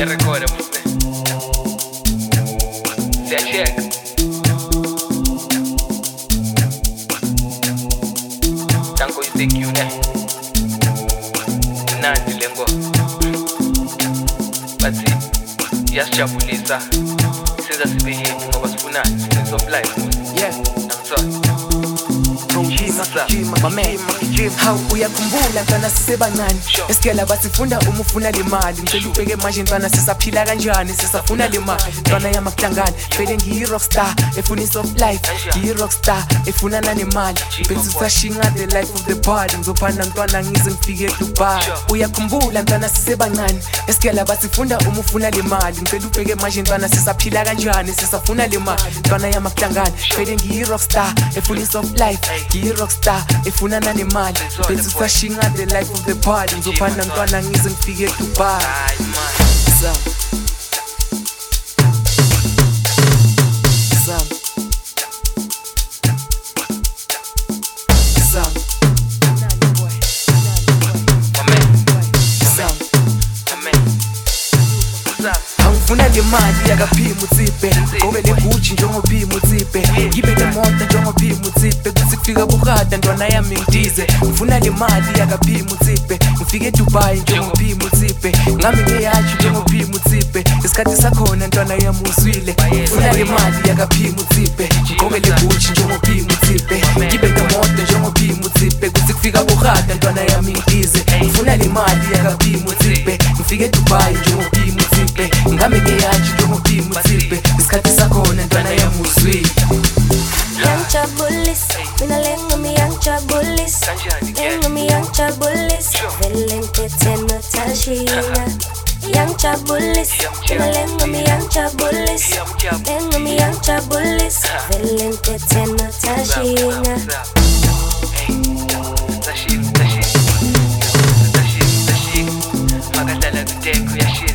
Ya recorda você. Se achega. Tango ICQ, né? Nandi lengo. Bathi iyasijabulisa senza sibe happy ngoba sifuna sense of life. Yeah, I'm sorry. How uyakhumbula ntwana sisebancane esikela basifunda ufuna le mali ngicela ubheke manje ntwana sisaphila kanjani sisafuna le mali ntwana yamahlangana vele ngiyi-rockstar efuna i-soft life ngiyi-rockstar efuna nanemali besisashinga the life of the party ngizophanda ntwana ngize ngifike eDubai. Uyakhumbula ntwana sisebancane esikela basifunda ufuna le mali ngicela ubheke manje ntwana sisaphila kanjani sisafuna le mali ntwana yamahlangana vele ngiyi-rockstar efuna i-soft life ngiyi-rockstar efuna nanemali besisashinga the life of the party ngizophanda ntwana ngize ngifike eDubai. Angifuna le mali yakaphima utsipe ngobe le Gucci njengophima utsipe ngibe le moto njengophima utsipe kuthi kufika buhada ntwana yami ngidize. Ngifuna le mali yakaphima utsipe ngifike eDubai njengophima utsipe ngami ngeyaji njengophima utsipe isikhathi sakhona ntwana yami uzwile. Ngifuna le mali yakaphima utsipe ngobe le Gucci njengophima utsipe ngibe le moto njengophima utsipe kuthi kufika buhada ntwana yami ngidize. Ngifuna le mali yakaphima utsipe ngifike eDubai njengophima utsipe ngami ngeyaji njengophima utsipe isikhathi sakhona ntwana yami uzwile. Young Chabulis, mina lengo mi young Chabulis, lengo mi young Chabulis, velen peteno tashinga. Young Chabulis, mina lengo mi young Chabulis, lengo mi young Chabulis, velen peteno tashinga. Magadala kuteko ya shit.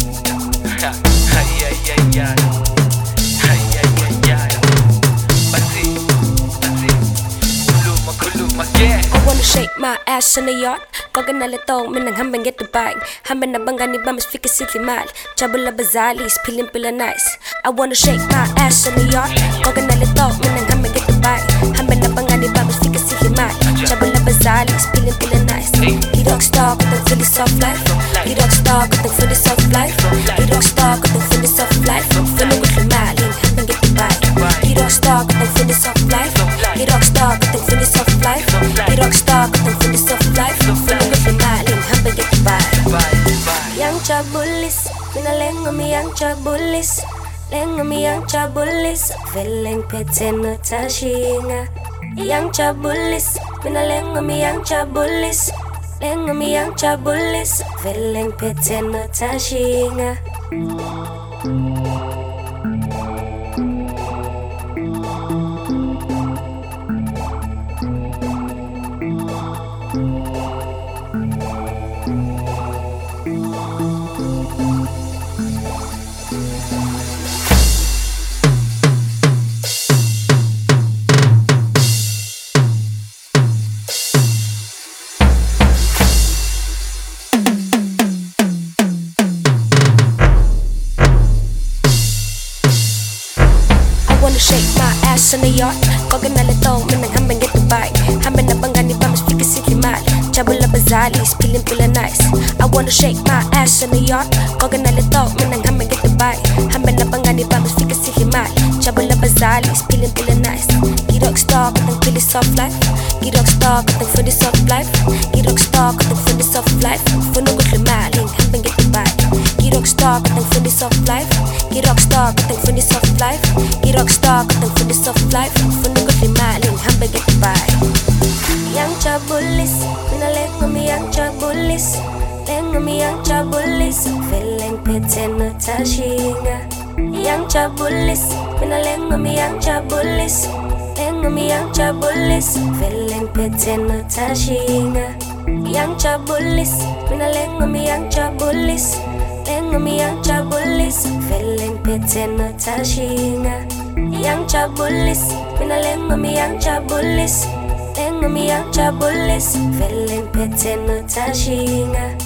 I wanna shake my ass in the yard. Koga na letong minang hambang get the bag. Hambang na bangani ba mas fika sidli mal. Chabula bazalis, pilin pila nice. I wanna shake my ass in the yard. Koga na letong minang hambang get the bag. Hambang na bangani ba mas fika sidli mal. Chabula bazalis, pilin pila nice. He rockstar with the fully soft life. He rockstar with the fully soft life. He rockstar with the fully soft life. Feeling with the malin, hambang get the bag. He rockstar with the fully soft life. He rockstar with the fully soft life. He rockstar with the fully soft life. Feeling with the malin, hambang get the bag. Young Chabulis, mina lengo mi young Chabulis, lengo mi young Chabulis, veleng peteno tashinga. Young Chabulis, mina lengo mi young Chabulis, lengo mi young Chabulis, veleng peteno tashinga. I wanna shake my ass in the yard. Koga na letong minang hambang get the bag. Hambang na bangani ba mas fika sidli mal. Chabula bazalis, pilin pila nice. I wanna shake my ass in the yard. Koga na letong minang hambang get the bag. Hambang na bangani ba mas fika sidli mal. Chabula bazalis, pilin pila nice. He rockstar with the fully soft life. He rockstar with the fully soft life. He rockstar with the fully soft life. Funu with the malin, hambang get the bag. He rockstar with the fully soft life. He rockstar with the fully soft life. He rockstar with the fully soft life. Funu with the malin, hambang get the bag. Young Chabulis, mina lengo mi young Chabulis, lengo mi young Chabulis, veleng peteno tashinga. Young Chabulis, mina lengo mi young Chabulis, lengo mi young Chabulis, veleng peteno tashinga. Young Chabulis, mina lengo mi young Chabulis, lengo mi young Chabulis, veleng peteno tashinga. Young Chabulis, mina lengo mi young Chabulis, lengo mi young Chabulis, veleng peteno tashinga.